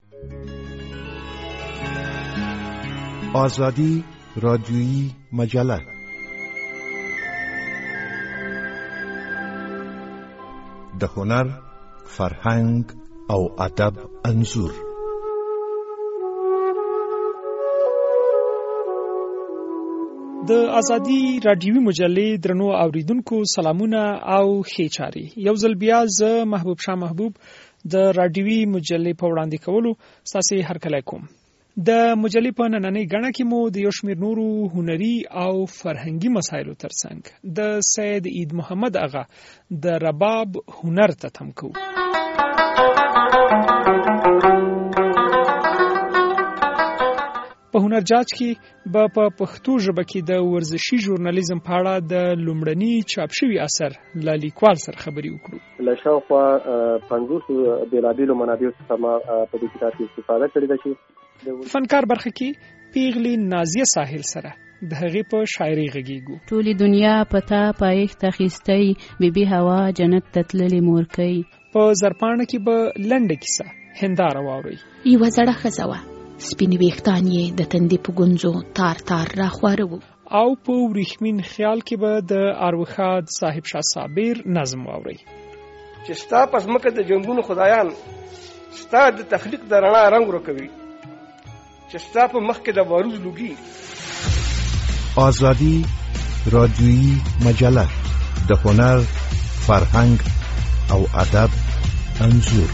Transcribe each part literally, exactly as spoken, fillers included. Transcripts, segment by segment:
آزادی رادیویی مجله د هنر، فرهنګ او ادب انځور. د ازادي رادیوي مجلې درنو اوریدونکو سلامونه او ښې چارې. یو ځل بیا زه محبوب شاه محبوب د رادیوي مجلې په وړاندې کولو ستاسو هرکلی کوم. د مجلې په نننۍ غڼه کې مو د یو شمېر نورو هنري او فرهنګي مسایلو ترڅنګ د سید عید محمد اغا د رباب هنر ته تم کوو. په هنر جاج کې به په پښتو ژبه کې د ورزشي ژورنالیزم په اړه د لومړني چاپ شوي اثر له لیکوال سره خبرې وکړو. له شاوخوا پنځوس بېلابېلو منابعو څخه ما په دې کتاب کې استفاده کړې ده چې فنکار برخه کې پیغلې نازیه ساحل سره د هغې په شاعري غږیږو. ټولې دنیا پتا پایښت اخیستی بیبي هوا جنت ته تللې مورکۍ. په زرپاڼه کې به لنډه کیسه هنداره واورئ. یوه زړه ښځه وه، سپین ویښتان یې د تندې په ګونځو تار تار راخواره وو. او په وریښمین خیال کې به د اروښاد صاحب شاه صابر نظم واورئ. چې ستا په ځمکه د جنګونو خدایان ستا د تخلیق د رڼا رنګ ورکوي، چې ستا په مخ کې د باروز لوګي. آزادی رادیویی مجله د هنر، فرهنګ او ادب انځور.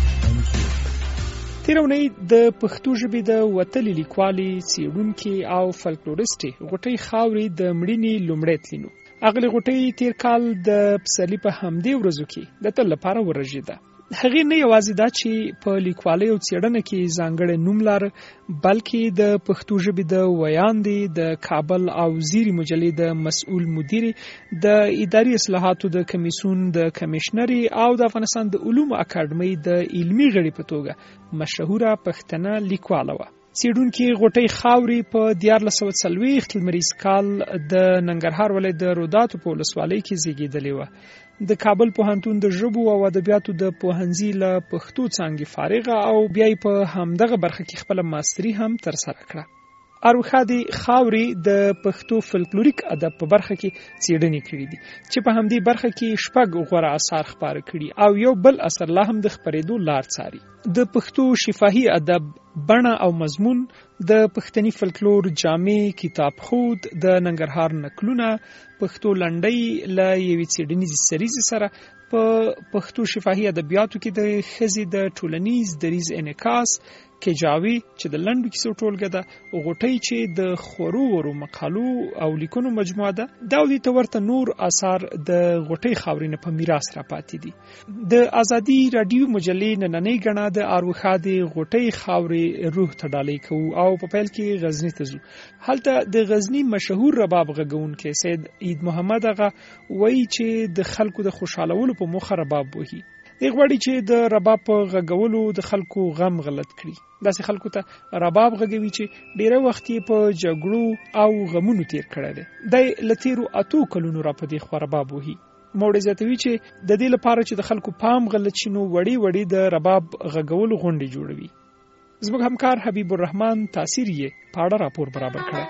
تیرونی د پښتو ژبې د وتلې لیکوالې، څېړونکې او فلکلوریستې غوټۍ خاورې د مړینې لومړی تلینو. اغلې غوټۍ تیر کال د پسرلي په همدې ورځو کې د تل لپاره ورژېده. هغې نه یوازې دا چې په لیکوالۍ او څېړنه کې ځانګړی نوم لاره، بلکې د پښتو ژبې د ویاندې، د کابل او زیري مجلې د مسؤل مدیرې، د اداري اصلاحاتو د کمیسیون د کمیشنرې او د افغانستان د علومو اکاډمۍ د علمي غړي په توګه مشهوره پښتنه لیکواله وه. څېړونکې غوټۍ خاورې په دیارلس سوه څلوېښت لمریز کال د ننګرهار ولایت د روداتو په ولسوالۍ کې زیږېدلې وه. د کابل پوهنتون د ژبو او ادبیاتو د پوهنځي له پښتو څانګې فارغه او بیا یې په همدغه برخه کې خپله ماستري هم ترسره کړه. اروښادې خاورې د پښتو فلکلوریک ادب په برخه کې څېړنې کړي دي چې په همدې برخه کې شپږ غوره اثار خپاره کړي او یو بل اثر لا هم د خپرېدو لار څاري. د پښتو شفاهي ادب بڼه او مضمون، د پښتني فلکلور جامع کتاب خود، د ننګرهار نکلونه، پښتو لنډۍ له یوې څېړنیزې سریزې سره په پښتو شفاهي ادبیاتو کې د ښځې د ټولنیز دریځ انعکاس، کجاوي چې د لنډو کیسو ټولګه ده، غوټۍ چې د خورو ورو مقالو او لیکنو مجموعه ده. دا دې ته ورته نور آثار د غوټۍ خاورې نه په میراث راپاتې دي. د ازادي رادیو مجلې نننۍ غڼه د اروښادې غوټۍ خاورې روح ته ډالۍ کوو او په پیل کې غزني ته ځو. هلته د غزني مشهور رباب غږونکی سید عید محمد اغا وایي چې د خلکو د خوشحالولو په موخه رباب وهي. دی غواړي چې د رباب په غږولو د خلکو غم غلط کړي. داسې خلکو ته رباب غږوي چې ډیره وخت یې په جګړو او غمونو تیر کړی دی. دی له تیرو اتو کلونو را په دې خوا رباب وهي. موړی زیاتوي چې د دې لپاره چې د خلکو پام غلط شي نو وړې وړې د رباب غږولو غونډې جوړوي. زموږ همکار حبیب الرحمن تاثیر یې په اړه راپور برابر کړی.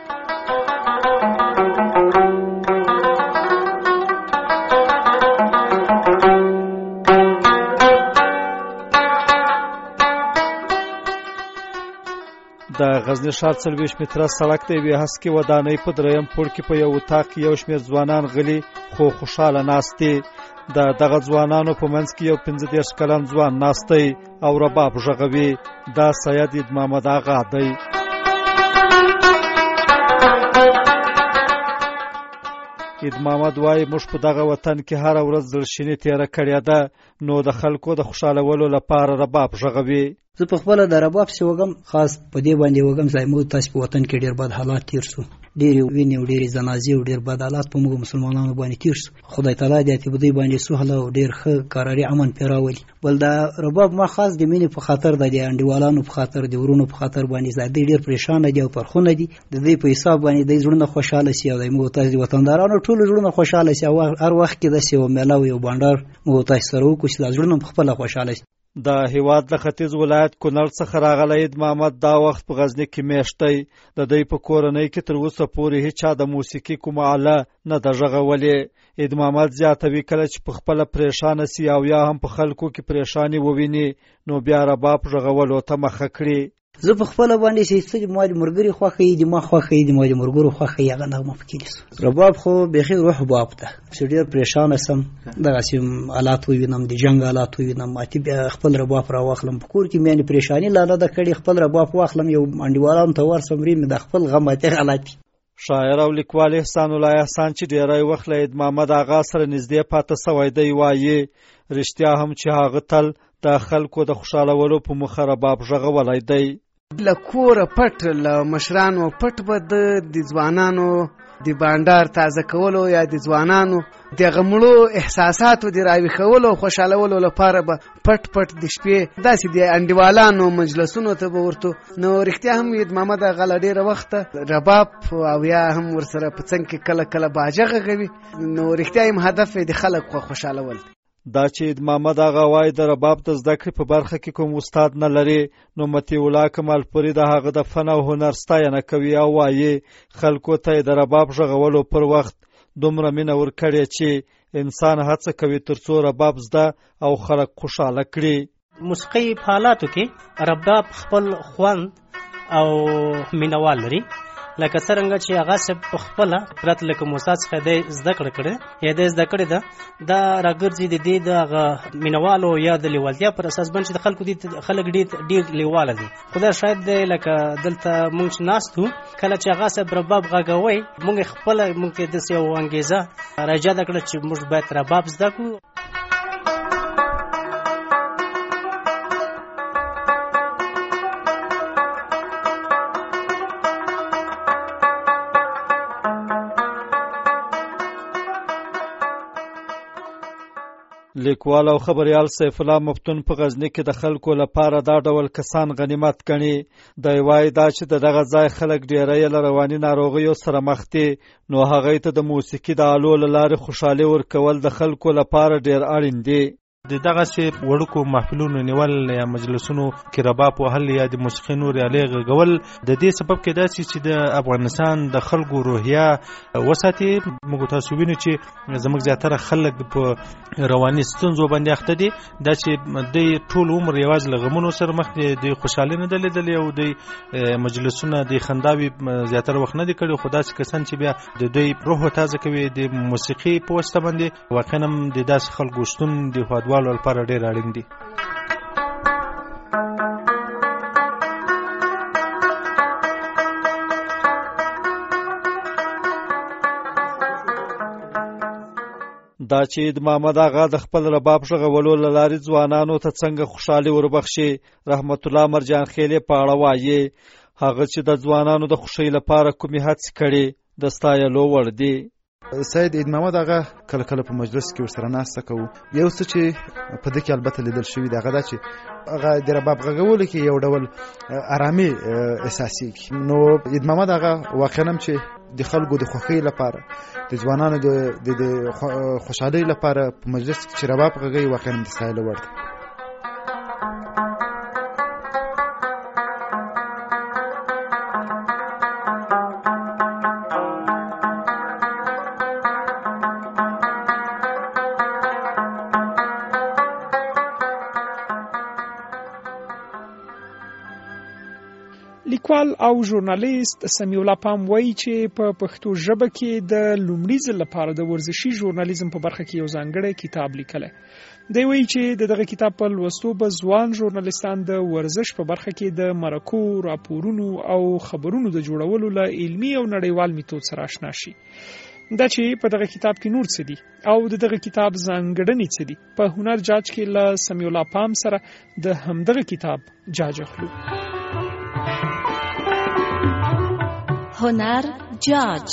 د غزني ښار څلوېښت متره سړک د یوې هسکې ودانۍ په دریم پوړ کې په یو اطاق کې یو شمېر ځوانان غلي خو خوشحاله ناست دي. د دغه ځوانانو په منځ کې یو پنځه دېرش کلن ځوان ناست دی او رباب غږوي. دا سید عید محمد اغا دی. عید محمد وایي موږ په دغه وطن کې هره ورځ زړشیني تېره کړې ده، نو د خلکو د خوشحالولو لپاره رباب غږوي. زه په خپله د رباب سې وږم، خاص په دې باندې وږم زموږ تاسې په وطن کې ډېر بد حالات تېر شو، ډېرې وینې او ډېرې جنازې او ډېر بد حالات په موږ مسلمانانو باندې تېر شو. خدای تعالی دې په دې باندې سهله او ډېر ښه قراري امن پرې راولي. بل دا رباب ما خاص د مینې په خاطر د دې انډیوالانو په خاطر د ورونو په خاطر باندې زادې ډېر پریشان دي او پرخونه دي. د دې په حساب باندې د زړونو خوشاله سي او د موږ تاسې وطندارانو ټول زړونو خوشاله سي او هر وخت کې د سیو ملاوي او بانډار موږ تاسې سره وکړو چې زړونو خپل خوشاله سي. د هیواد د ختیځ ولایت کونړ څخه راغلی عید محمد دا وخت په غزني کې میشت دی. د دوی په کورنۍ کې تر اوسه پورې هیچا د موسیقي کومه آله نه ده غږولې. عید محمد زیاتوي کله چې په خپله پریشانه سي او یا هم په خلکو کې پریشاني وویني نو بیا رباب غږولو ته مخه کړي. زه په خپله باندې چې څه ما د ملګري خوښه یي د ما خوښه یي د ما د ملګرو خوښه یي هغه نغمه پکې لیسو. رباب خو بیخي روح باب ده چې ډېر پریشانه سم دغسې آلات ووینم د جنګ آلات ووینم اتي بیا خپل رباب راواخلم په کور کې مې یعنې پریشاني لا نه ده کړې خپل رباب واخلم یو انډیوالانو ته ورسم ری مې د خپل غم اتې آلات. شاعر او لیکوال احسان الله احسان چې ډیری وخت له عید محمد آغا سره نږدې پاته سوی دی وایي رښتیا هم چې هغه تل د خلکو د خوشحالولو په موخه رباب غږولی دی. له کوره پټ له مشرانو پټ به د ځوانانو د بانډار تازه کولو یا د ځوانانو د غمړو احساساتو د راویښولو خوشحالولو لپاره به پټ پټ د شپې داسې د انډیوالانو مجلسونو ته به ورتو. نو رښتیا هم عید محمد آغا له ډېره وخته رباب او یا هم ورسره په څنګ کې کله کله باجه غږوي. نو رښتیا هم هدف یې د خلک خو خوشحالول. دا چې عید محمد آغا وایي د رباب د زده کړې په برخه کې کوم استاد نه لري نو مطیع الله کمالپوري د هغه د فن او هنر ستاینه کوي او وایي خلکو ته د رباب غږولو پر وخت دومره مینه ورکړې چې انسان هڅه کوي تر څو رباب زده او خلک خوشحاله کړي. موسیقي په حالاتو کې رباب خپل خوند او مینوال لري لکه څرنګه چې هغه سب په خپله پرته له کوم استاد څخه دی زده کړه کړې یا دی زده کړې ده دا راګرځي د دې د هغه مینوالو یا د لیوالتیا پر اساس باندې چې د خلکو دي خلک ډېر لیواله دي. خو دا شاید دی لکه دلته موږ چې ناست وو کله چې هغه سب رباب غږوی موږ خپله موږ کې داسې یو انګېزه راجاده کړه چې موږ باید رباب زده کړو. لیکوال او خبریال سیف الله مفتون په غزني کې د خلکو لپاره دا ډول کسان غنیمت ګڼي. دی وایي دا چې د دغه ځای خلک ډیری له رواني ناروغیو سره مخ دي نو هغوی ته د موسیقي د آلو له لارې خوشحالي ورکول د خلکو لپاره ډیر اړین دي. د دغسې وړوکو محفلونو نیول یا مجلسونو کې رباب وهل یا د موسیقي نورې آلې غږول د دې سبب کېدای شي چې د افغانستان د خلکو روحیه وساتي. موږ تاسو وینو چې زموږ زیاتره خلک په رواني ستونزو باندې اخته دي دا چې د ټول عمر یوازې له غمونو سره مخ دي د خوشحالۍ نه ده لیدلې او د مجلسونه د خنداوي زیاتره وخت نه دي کړي. خو داسې کسان چې بیا د دوی روح تازه کوي د موسیقي په واسطه باندې واقعا هم د داسې خلکو شتون د هیوادوالو لپاره ډېر اړین دي. دا چې عید محمد آغا د خپل رباب غږولو له لارې ځوانانو ته څنګه خوشحالي وربخشي رحمت الله مرجان خیلې په اړه وایي هغه چې د ځوانانو د خوښۍ لپاره کومې هڅې کړي د ستایلو وړ دي. سید عید محمد آغا کله کله په مجلس کې ورسره ناسته کوو. یو څه چې په دې کې البته لیدل شوي دی هغه دا چې هغه د رباب غږولو کې یو ډول ارامي احساسېږي. نو عید محمد آغا واقعا هم چې د خلکو د خوښۍ لپاره د ځوانانو د خوشحالۍ لپاره په مجلس کې چې رباب غږوي واقعا هم د ستایلو وړ دی. لیکوال او ژورنالیست سمیع الله پام وایي چې په پښتو ژبه کې د لومړي ځل لپاره د ورزشي ژورنالیزم په برخه کې یو ځانګړی کتاب لیکلی. دی وایي چې د دغه کتاب په لوستو به ځوان ژورنالیستان د ورزش په برخه کې د مرکو، راپورونو او خبرونو د جوړولو له علمي او نړیوال میتود سره آشنا شي. دا چې په دغه کتاب کې نور څه دي او د دغه کتاب ځانګړنې څه دي په هنر جاج کې له سمیع الله پام سره د همدغه کتاب جاج اخلو. هنر جاج.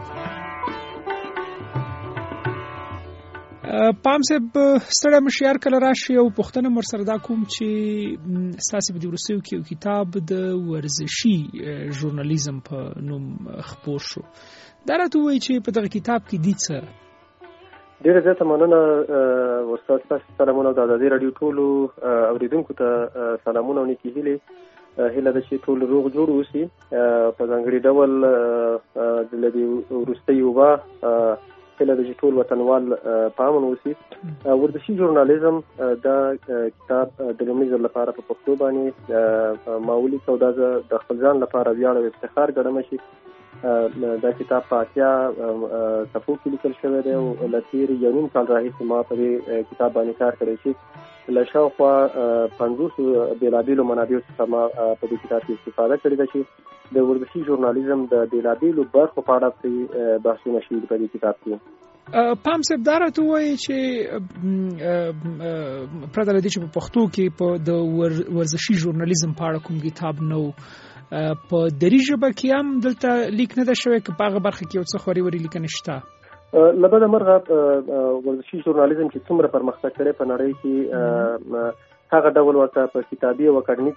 پام صاحب ستړی مشیار کله راشي او پوښتنه مر سره دا کوم چې ستاسو په دې وروستیو کې یو کتاب د ورزشي ژورنالیزم په نوم خپور شو. دا راته وایي چې په دغه کتاب کې دي څه؟ ډیره زیاته مننه استاد، تاسو سلامونه او د ازادي راډیو ټولو اوریدونکو ته سلامونه او نیکې هیلې. هیله ده چې ټول روغ جوړ اوسي. په ځانګړي ډول د دې وروستۍ وبا هیله ده چې ټول وطنوال په امن اوسي. ورزشي ژورنالیزم دا کتاب د لومړي ځل لپاره په پښتو باندې ما ولیکه او دا د خپل ځان لپاره ویاړ او افتخار ګڼم چې دا کتاب په اتیا صفحو کې لیکل شوی دی او له تېرې یو نیم کال راهیسې ما په دې کتاب باندې کار کړی چې له شاوخوا پنځوسو بېلابېلو منابعو څخه ما په دې کتاب کې استفاده کړې ده چې د ورزشي ژورنالیزم د بېلابېلو برخو په اړه پرې بحثونه شوي دي په دې کتاب کې. پام صاحب دا راته ووایي چې پرته له دې چې په پښتو کې په د ورزشي ژورنالیزم په اړه کوم کتاب نه و، په دري ژبه کې هم دلته لیک نه ده شوی که په هغه برخه کې یو څه خوري وري لیکنه شته؟ له بده مرغه ورزشي ژورنالیزم چې څومره پرمختګ کړی په نړۍ کې هغه ډول ورته په کتابي او اکاډمیک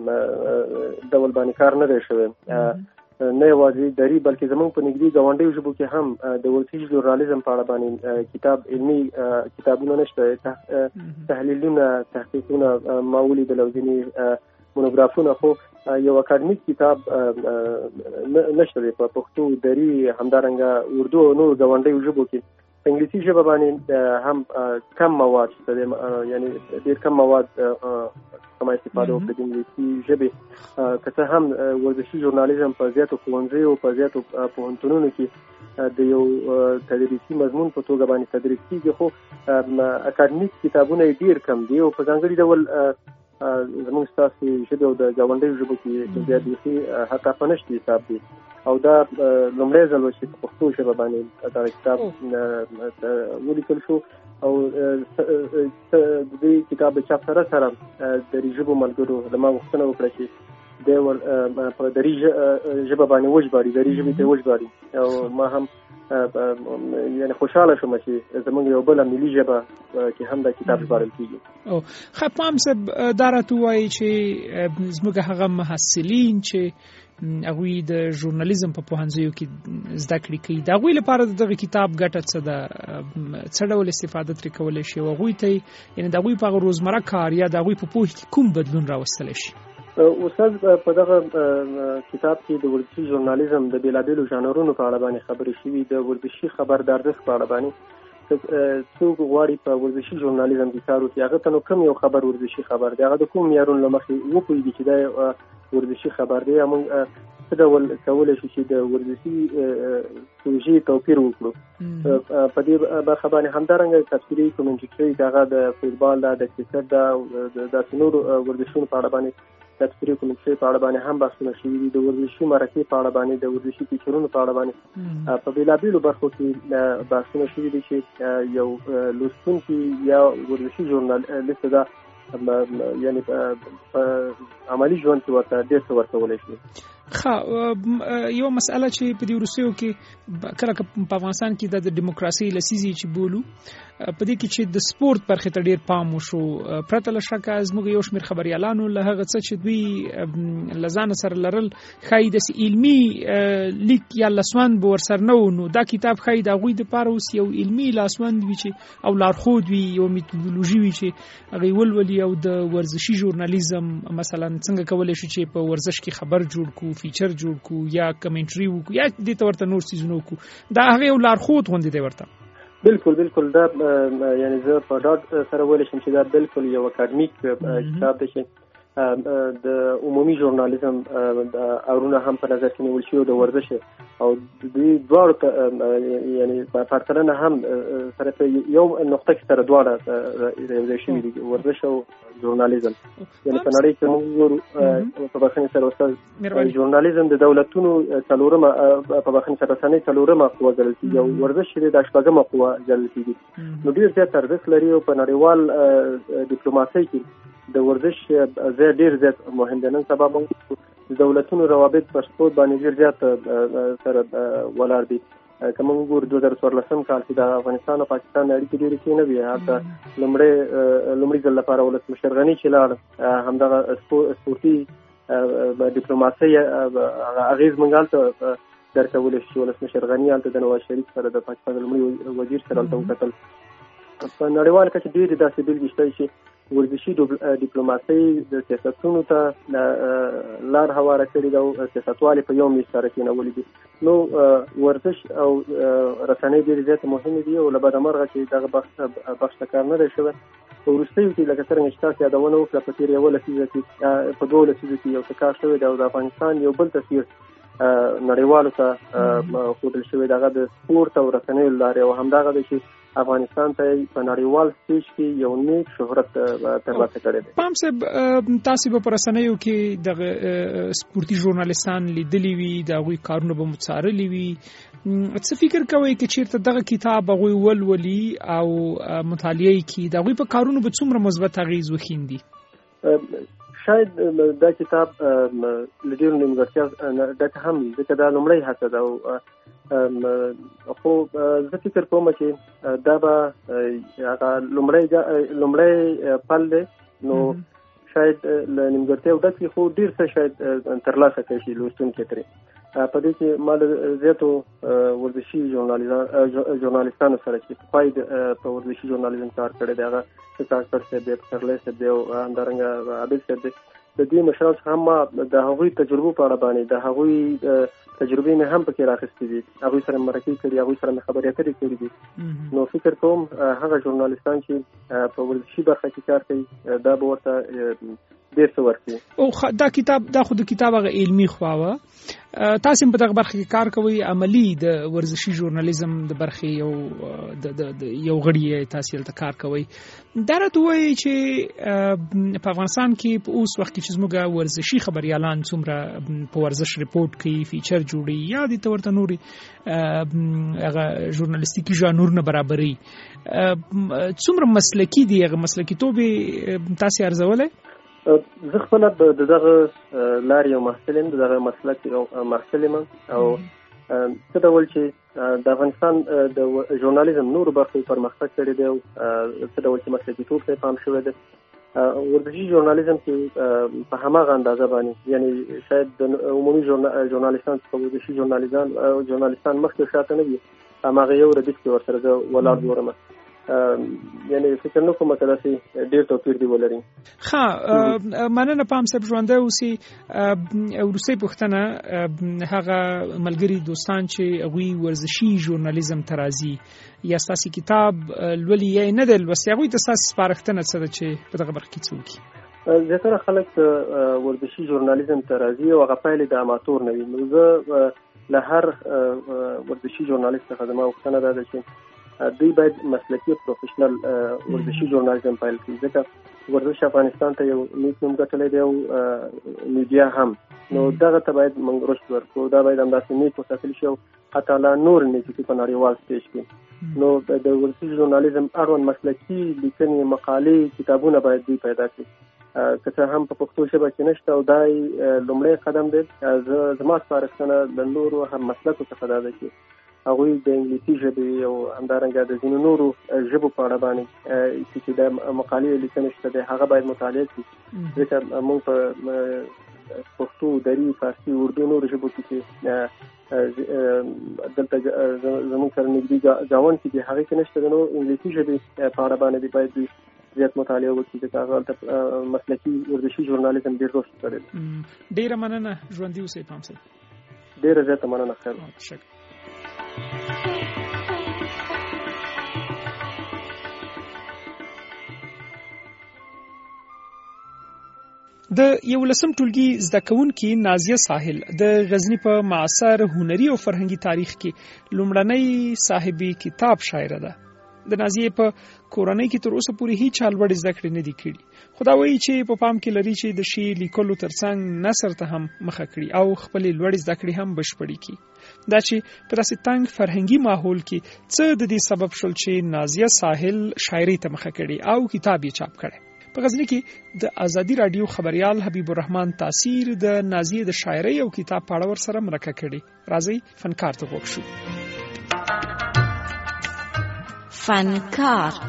ډول باندې کار نه دی شوی. نه یوازې دري بلکې زموږ په نږدې ګاونډیو ژبو کې هم د ورزشي ژورنالیزم په اړه باندې کتاب علمي کتابونه نشته، تحلیلونه، تحقیقونه ما ولیدل او ځینې مونوګرافونه، خو یو اکاډمیک کتاب نشته دی په پښتو، دري، همدارنګه اردو او نور ګاونډیو ژبو کې. په انګلیسي ژبه باندې هم کم مواد شته دی، یعنی ډېر کم مواد کما استفاده وکړي د انګلیسي ژبې. که څه هم ورزشي ژورنالیزم په زیاتو ښوونځیو په زیاتو پوهنتونونو کې د یو تدریسي مضمون په توګه باندې تدریس کېږي، خو اکاډمیک کتابونه یې ډېر کم دي او په ځانګړي ډول زموږ ستاسو ژبې او د ګاونډیو ژبو کې بیا بیخي حتی په نشته حساب دي. او دا لومړی ځل و چې په پښتو ژبه باندې دغه کتاب ولیکل شو او د دې کتاب د چاپ سره سره دري ژبو ملګرو له ما غوښتنه وکړه چې دی په دري ژبه باندې وژباړي، دري ژبې ته وژباړي. او ما هم یعنی خوشاله شوم چې زموږ یو بله ملي ژبه کې هم دا کتاب ژباړل کېږي. او ښه پام صاحب دا راته ووایي چې زموږ هغه محصلین چې هغوی د ژورنالیزم په پوهنځیو کې زده کړې کوي، د هغوی لپاره دغه کتاب ګټه څه ده؟ څه ډول استفاده ترې کولی شي او هغوی ته یعنې د هغوی په هغه روزمره کار یا د هغوی په پوهې کې کوم بدلون راوستلی شي؟ استاد په دغه کتاب کې د ورزشي ژورنالیزم د بېلابېلو ژانرونو په اړه باندې خبرې شوي، د ورزشي خبر د ارزښت په اړه باندې. څوک غواړي په ورزشي ژورنالیزم کې کار وکړي، هغه ته نو کوم یو خبر ورزشي خبر دی، هغه د کوم معیارونو له مخې وپوهېږي چې دا ورزشي خبر دی. موږ څه ډول کولی شو چې د ورزشي پروژې توپیر وکړو په دې برخه باندې. همدارنګه تفصیلي کومنټري هغه د فوټبال دا د کرکټ دا داسې نورو ورزشونو په اړه باندې تفصیلي کومنټري په اړه باندې هم بحثونه شوي دي، د ورزشي مرکې په اړه باندې، د ورزشي فیچرونو په اړه باندې په بېلابېلو برخو کې بحثونه شوي دي چې یو لوستونکي یا ورزشي ژورنالیست دا یعنی په عملي ژوند کې ورته ډېر څه ورکولی شي. ښه، یو مسئله چې په دې وروستیو کې کله په افغانستان کې د دیموکراسۍ لسیزې چې بولو، په دې کې چې د سپورت برخې ته ډېر پام وشو، پرته له شکه زموږ یو شمېر خبریالانو له هغه څه چې دوی له ځانه سره لرل ښایي داسې علمي لیک یا لاسوند به ورسره نه و. نو دا کتاب ښایي د هغوی دپاره اوس یو علمي لاسوند وي چې او لارښود وي، یو میتودولوژي وي چې هغې ولولي او د ورزشي ژورنالیزم مثلا څنګه کولی شو چې په ورزش کې خبر جوړ کړو، فیچر جوړ کړو یا کمنټري وکړو یا دې ته ورته نور څیزونه وکړو، دا هغه یو لارښود غوندې دی ورته. بالکل بالکل دا یعنی زه په ډاډ سره ویلی شم چې دا بالکل یو اکاډمیک کتاب دی چې د عمومي ژورنالیزم اورونه هم په نظر کې نیول شوي د ورزش او دوی دواړو ته یعنی په پرتلنه هم سره په یو نقطه کې سره دواړه یوځای شوي دي، ورزش او ژورنالیزم. یعنی په نړۍ کې موږ ګورو په بخښنې سره استاد ژورنالیزم د دولتونو څلورمه په بخښنې سره رسنۍ څلورمه قوه ګڼل کېږي او ورزش چې د شپږمه قوه ګڼل کېږي. نو ډېر زیات ارزښت لري او په نړیوال ډیپلوماسۍ کې د ورزش ځای ډېر زیات مهم دی. نن سبا موږ د دولتونو روابط پر سپورت باندې ډېر زیات سره ولاړ دي. که موږ وګورو دوه زره څوارلسم کال کې د افغانستان او پاکستان اړیکې ډېرې ښې نه وې. هلته لومړی لومړي ځل لپاره ولسمشر غني چې لاړ، همدغه سپورتي ډیپلوماسۍ اغېز موږ هلته د درکولی شي. ولسمشر غني هلته د نواز شریف سره د پاکستان لومړي وزیر سره هلته وکتل. په نړیوال کچه ډېرې داسې بېلګې شته چې ورزشي ډیپلوماسۍ د سیاستونو ته لار هواره کړې ده او سیاستوالې په یو میز سره کېنولي دي. نو ورزش او رسنۍ ډېرې زیاتې مهمې دي او له بدمرغه چې دغه بخش بخش ته کار نه دی شوی. په وروستیو کې لکه څرنګه چې تاسو یادونه وکړه په تېر یوه لسیزه کې په دوه لسیزو کې یو څه کار شوی دی او د افغانستان یو بل تصویر نړیوالو ته ښودل شوی د هغه د سپورت او رسنیو له لارې او همدغه دی چې افغانستان ته په نړیوال سټیج کې یو نیک شهرت ترلاسه کړی دی. پام صاحب تاسو به په رسنیو کې د سپورتي ژورنالیستان لیدلی وي د هغوی کارونه به مڅارلي وي. څه فکر کوئ چې چیرته دغه کتاب هغوی ولولي او مطالعه یې کړي د هغوی په کارونو به څومره مثبت اغېز وښیندي؟ شاید دا کتاب له ډېرو نیمګړتیا ډک هم وي ځکه دا لومړی هڅه ده او خو زه فکر کوم چې دا به هغه لومړی لومړی پل دی. نو شاید له نیمګړتیاو ډک وي خو ډېر څه شاید ترلاسه کړی شي لوستونکي ترې. په دې کې ما له زیاتو ورزشي ژورنالیستانو سره چې پخوایي په ورزشي ژورنالیزم کار کړی دی هغه کاکړ صاحب دی، پسرلی صاحب دی او همدارنګه عابد صاحب دی. د دې مشرانو څخه هم ما د هغوی تجربو په اړه باندې د هغوی تجربې مې هم پکې راخیستې دي، هغوی سره مرکې کړي، هغوی سره مې خبرې اترې کړي دي. نو فکر کوم هغه ژورنالیستان چې په ورزشي برخه کې کار کوي دا به ورته ډېر څه ورکوي. او دا کتاب دا خو د کتاب هغه علمي خوا وه. تاسو په دغه برخه کې کار کوئ، عملی د ورزشي ژورنالیزم د برخې یو د یو غړي تاسو هلته کار کوئ. دا راته وایي چې په افغانستان کې په اوس وخت کې چې زموږ ورزشي خبریالان څومره په ورزش ریپورټ کوي، فیچر جوړوي یا دې ته ورته نورې هغه ژورنالیستیکي ژانرونه برابروي، څومره مسلکي دي؟ هغه مسلکیتوب یې تاسو ارزولی؟ زه خپله د دغه لارې یو محصل یم، د دغه مسلک یو محصل یم او څه ډول چې د افغانستان د ژورنالیزم نورو برخو پرمختګ کړی دی او څه ډول چې مسلکیتوب ته یې پام شوی دی. ورزشي ژورنالیزم کې په هماغه اندازه باندې یعنی شاید د عمومي ژورنالیستان څخه ورزشي ژورنالیزان ژورنالیستان مخکې شاته نه وي، هماغه یو ردیف کې ورسره زه ولاړ ګورم. یعنی فکر نه کوم چې داسې ډېر توپیر دی ولري. ښه، مننه. پام صاحب ژوندی اوسي. وروستۍ پوښتنه، هغه ملګري دوستان چې هغوی ورزشي ژورنالیزم ته راځي یا ستاسې کتاب لولي یا یې نه دی لوستی، هغوی ته ستاسې سپارښتنه څه ده چې په دغه برخه کې څه وکړي؟ زیاتره خلک ورزشي ژورنالیزم ته راځي او هغه پایلې د اماتور نه وي. نو زه له هر ورزشي ژورنالیست څخه زما غوښتنه دا ده چې دوی باید مسلکي پروفیشنل ورزشي ژورنالیزم پیل کړي ځکه ورزش افغانستان ته یو نیک نوم ګټلی دی او میډیا هم. نو دغه ته باید موږ رشد ورکړو، دا باید همداسې نیک وساتل شي او حتی لا نور نیک کړي په نړیوال سټیج کې. نو د ورزشي ژورنالیزم اړوند مسلکي لیکنې، مقالې، کتابونه باید دوی پیدا کړي. که څه هم په پښتو ژبه کې نشته او دا لومړی قدم دی. زما سپارښتنه د نورو هم مسلکو څخه دا ده چې هغوی د انګلیسي ژبې او همدارنګه د ځینو نورو ژبو په اړه باندې چې د مقالې لیکنې شته دی هغه باید مطالعه کړي ځکه موږ په پښتو، دري، فارسي، اردو نورو ژبو کې چې دلته زموږ سره نږدې ګاونډ کې دي هغې کې نشته دی. نو انګلیسي ژبې په اړه باندې باید دوی زیات مطالعه وکړي ځکه هغه هلته مسلکي ورزشي ژورنالیزم ډېر رشد کړی دی. ډېره مننه. ژوندي اوسئ پام صاحب. ډېره زیاته مننه. خیر. د یولسم ټولګي زده کوونکي نازیه ساحل د غزني په معاصر هنري او فرهنګي تاریخ کې لومړنۍ صاحبې کتاب شاعره ده. د نازیه په کورنۍ کې تر اوسه پورې هیڅ چا لوړې زده کړې نه دي کړي، خو دا وایي چې په پام کې لري چې د شعر لیکلو ترڅنګ نثر ته هم مخه کړي او خپلې لوړې زده کړې هم بشپړې کړي. دا چې په داسې تنګ فرهنګي ماحول کې څه د دې سبب شول چې نازیه ساحل شاعري ته مخه کړي او کتاب یې چاپ کړی. په غزني کې د ازادي رادیو خبریال حبیب الرحمن تاثیر د نازیه د شاعرۍ او کتاب په اړه ورسره مرکه کړې. راځئ فنکار ته غوږ شو. فنکار.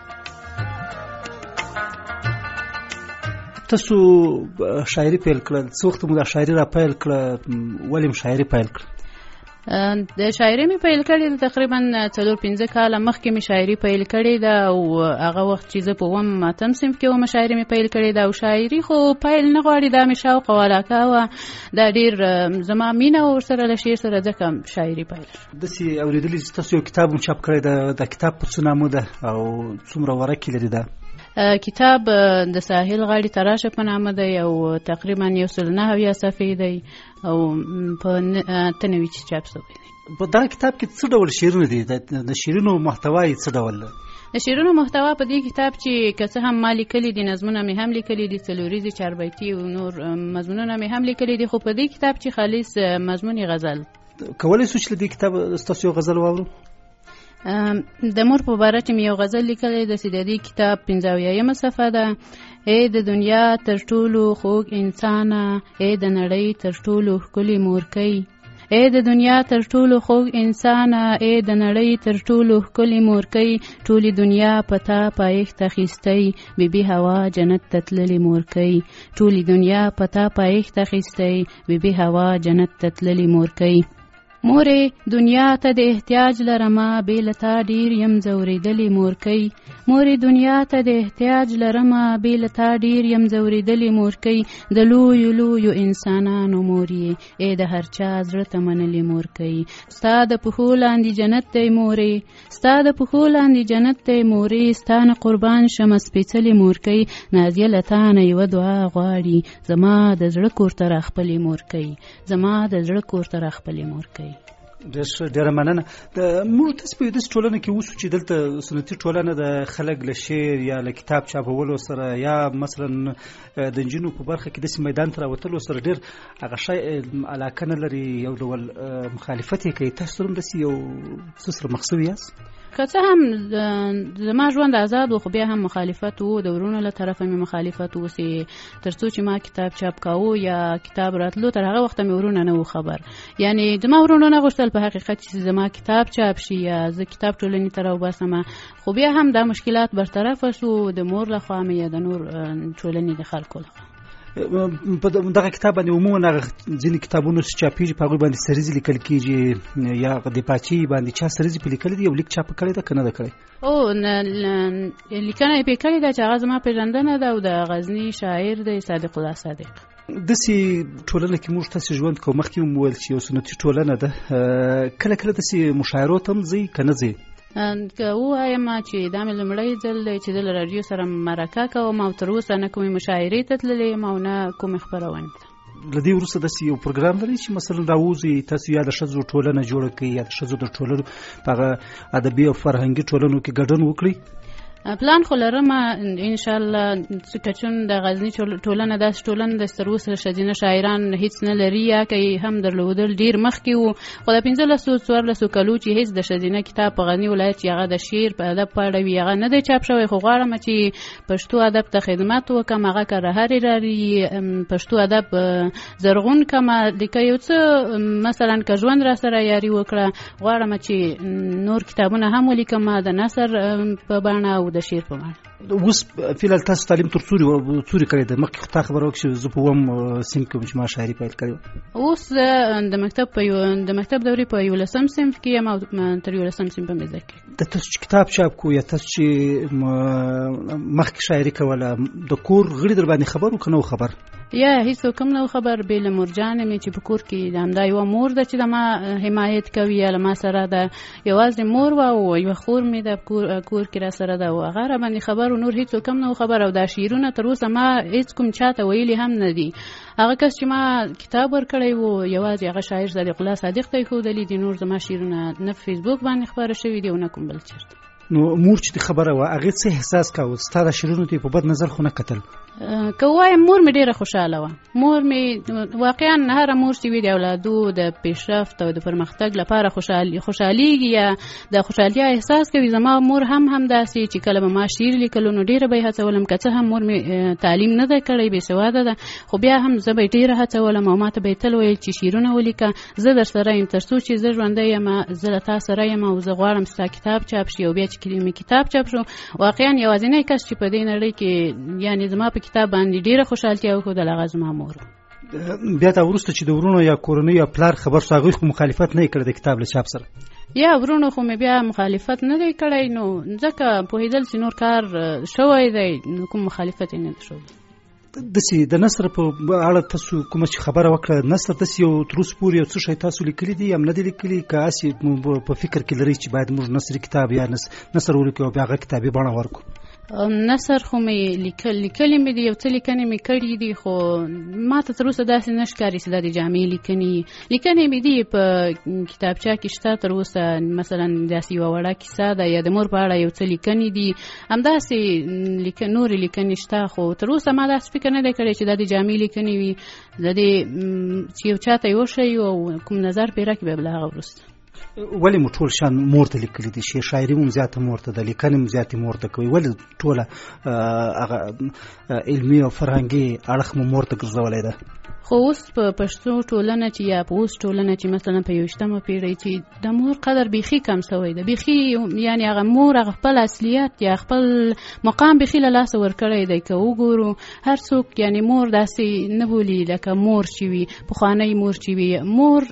تاسو شاعري پیل کړل، څه وخت مو دا شاعري را پیل کړه؟ ولې مو شاعري پیل کړه؟ د شاعري مې پیل کړې ده تقریبا څلور پنځه کاله مخکې مې شاعري پیل کړې ده او هغه وخت چې زه په اووم اتم صنف کې وم شاعري مې پیل کړې ده او شاعري خو پیل نه غواړي دا مې شوق او علاقه وه دا ډېر زما مینه وه ورسره له شعر سره ځکه شاعري پیل شوه. داسې اورېدلي چې تاسو یو کتاب هم چاپ کړی ده د کتاب په څه نامه ده او څومره ورقې لري ده؟ کتاب د ساحل غاړې ته راشه په نامه دی او تقریبا یو سل نهه اویا صفحې دی او په اته نوي چې چاپ شوی دی. په دغه کتاب کې څه ډول شعرونه دي؟ د شعرونو محتوا یې څه ډول ده؟ د شعرونو محتوا په دې کتاب چې که څه هم ما لیکلي دي، نظمونه مې هم لیکلي دي، څلوریزې چاربیتي او نور مضمونونه مې هم لیکلي دي، خو په دې کتاب چې خالص مضمون یې غزل. کولی شو چې له دې کتاب ستاسو یو غزل واورو؟ د مور په باره کې مې یو غزل لیکلی ده چې د دې کتاب پنځه اویایمه صفحه ده. ای د دنیا تر ټولو خوږ انسانه، ای د نړۍ تر ټولو ښکلې مورکۍ، ای د دنیا تر ټولو خوږ انسانه، ای د نړۍ تر ټولو ښکلې مورکۍ، ټولې دنیا په تا پایښت اخیستی، بی بی هوا جنت ته تللې مورکۍ، ټولې دنیا په تا پایښت اخیستی، بی بی هوا جنت ته تللې مورکۍ. مورې دنیا ته د احتیاج لرمه، بې له تا ډېر یم ځورېدلې مورکۍ، مورې دنیا ته د احتیاج لرمه، بې له تا ډېر یم ځورېدلې مورکۍ، د لویو لویو انسانانو مور یې، ای د هر چا زړه ته منلې مورکۍ، ستا د پښو لاندې جنت دی مورې، ستا د پښو لاندې جنت دی مورې، ستا نه قربان شمه سپېڅلې مورکۍ، نازیه له تا نه یوه دعا غواړي، زما د زړه کور ته راخپلې مورکۍ، زما د زړه کور ته راخپلې مورکۍ. ډېره مننه. موږ تاسو په داسې ټولنه کې اوسو چې دلته سنتي ټولنه د خلک له شعر یا له کتاب چاپولو سره یا مثلا د نجونو په برخه کې داسې میدان ته راوتلو سره ډېر هغه شی علاقه نه لري، یو ډول مخالفت یې کوي. تاسو هم داسې یو څه سره مخ شوي یاست؟ که څه هم زما ژوند آزاد و، خو بیا هم مخالفت و، د ورونو له طرفه مې مخالفت و چې تر څو چې ما کتاب چاپ کاوه یا کتاب راتلو تر هغه وخته مې ورونه نه و خبر، یعنی زما ورونو نه غوښتل په حقیقت چې زما کتاب چاپ شي یا زه کتاب ټولنې ته راوباسم، خو بیا هم دا مشکلات برطرفه شو د مور لخوا مې یا د نور ټولنې د خلکو لخوا. په دغه کتاب باندې عموما هغه ځینې کتابونه چې چاپېږي په هغوی باندې سریزې لیکل کېږي یا د پاچي باندې چا سریزې پرې لیکلي دي، یو لیک چاپ کړی ده که نه ده کړی؟ او لیکنه یې پرې کړې ده چې هغه زما پېژندنه ده او د غزني شاعر دی صادق الله صادق. داسې ټولنه کې موږ تاسې ژوند کوو، مخکې مو وویل چې یو سنتي ټولنه ده، کله کله داسې مشاعرو ته هم ځئ که نه ځئ؟ که ووایم چې دا مې لومړی ځل دی چې زه له راډیو سره مرکه کوم او تر اوسه نه کومې مشاعرې ته تللې یم او نه کومې خپرونې ته. له دې وروسته داسې یو پروګرام لرئ چې مثلا راوځئ تاسو یا د ښځو ټولنه جوړه کړئ یا د ښځو د ټولنو په هغه ادبي او فرهنګي ټولنو کې ګډون وکړئ؟ پلان خو لرم انشاءالله، ځکه چون د غزني ټولنه داسې ټولنه ده چې تر اوسه ښځینه شاعران هیڅ نه لري یا که یې هم درلودل ډېر مخکې وو، خو د پنځلسو څوارلسو کلو چې هیڅ د ښځینه کتاب په غزني ولایت چې هغه د شعر په ادب په اړه وي هغه نه دی چاپ شوی، خو غواړم چې پښتو ادب ته خدمت وکړم، هغه که رهرې راري پښتو ادب زرغون کړم، لکه یو څه مثلا که ژوند را سره یاري وکړه، غواړم چې نور کتابونه هم ولیکم د نثر په بڼه او د شعر په معنی. اوس فعلا تاسو تعلیم تر څوري څوري کړی ده؟ مخکې تا خبره وکړه چې زه په اووم صنف کې چې ما شاعري پیل کړې وه. اوس د مکتب په د مکتب دورې په یولسم صنف کې یم او تر یولسم صنف په مې زده کړې. د تاسو چې کتاب چاپ کو یا تاسو چې مخکې شاعري کوله د کور غړي در باندې خبر و که نه و خبر؟ یا هیڅوک هم نه و خبر، بې له مورجانې مې چې په کور کې د همدا یوه مور ده چې د ما حمایت کوي یا له ما سره ده، یوازې مور وه او یوه خور مې د کور کې را سره ده او هغه را باندې خبر و، نور هیڅوک هم نه و خبر. او دا شعرونه تر اوسه ما هیڅ کوم چاته ویلي هم نه دي. هغه کس چې ما کتاب ورکړی و یوازې هغه شاعر صادق الله صادق ته یې ښودلي دي، نور زما شعرونه نه په فیسبوک باندې خپاره شوي دي او نه کوم بل چېرته. نو مور چې خبره وه هغې څه احساس کاوه؟ ستا د شعرونو ته یې په بد نظر خو نه کتل؟ که ووایم مور مې ډېره خوشحاله وه. مور مې واقعا هره مور چې وي د اولادو د پیشرفت او د پرمختګ لپاره خوشحالیږي یا د خوشحالیا احساس کوي. زما مور هم همداسې چې کله به ما شعر لیکلو نو ډېره به یې هڅولم، که څه هم مور مې تعلیم نه دی کړی، بې سواده ده، خو بیا هم زه به یې ډېره هڅولم او ما ته به یې تل ویل چې شعرونه ولیکه، زه در سره یم، تر څو چې زه ژوندی یم زه له تا سره یم او زه غواړم ستا کتاب چاپ شي. او بیا چې مې کتاب چاپ شو واقعا یوازینی کس چې په دې نړۍ کې یعنې زما په کتاب باندې ډېره خوشحالتیا وښودله هغه زما مور. بیا دا وروسته چې د ورونو یا کورنۍ یا پلار خبر شو هغوی خو مخالفت نه یې کړی د کتاب له چاپ سره یا ورونو خو مې بیا مخالفت نه دی کړی نو ځکه پوهېدل چې نور کار شوی دی نو کوم مخالفت یې نه دی شوی داسې د نثر په اړه تاسو کومه چې خبره وکړه نثر داسې یو تر اوسه پورې یو څه شی تاسو لیکلي دي یا نه دي لیکلي که هسې په فکر کې لرئ چې باید موږ نثري کتاب یا نثر ولیکو او بیا هغه کتابي بڼه ورکړو نثر خو مې لیکل لیکلي مې دي یو څه لیکنې مې کړي دي خو ما ته تر اوسه داسې نه ښکاري چې دا د جامع لیکنې لیکنې مې دي په کتابچه کې شته تر اوسه مثلا داسې یوه وړه کیسه ده یا د مور په اړه یو څه لیکنې دي همداسې نورې لیکنې شته خو تر اوسه ما داسې فکر نه دی کړی چې دا د جامع لیکنې وي د دې چې یو چا ته یې وښیي او کوم نظر پرې راکړي بیا بل هغه وروسته ولې مو ټول شان مور ته لیکلي دي شعر شاعري مو زیاته مور ته ده لیکنې مو زیاتې مور ته کوي ولې ټوله هغه علمي او فرهنګي اړخ مو مور ته ګرځولی ده خو اوس په پښتو ټولنه چې یا په اوس ټولنه چې مثلا په یویشتمه پیړۍ چې د مور قدر بیخي کم شوی ده بیخي یعنې هغه مور هغه خپل اصلیت یا خپل مقام بیخي له لاسه ورکړی دی که وګورو هر څوک یعنې مور داسې نه بولي لکه مور چې وي پخوانۍ مور چې وي مور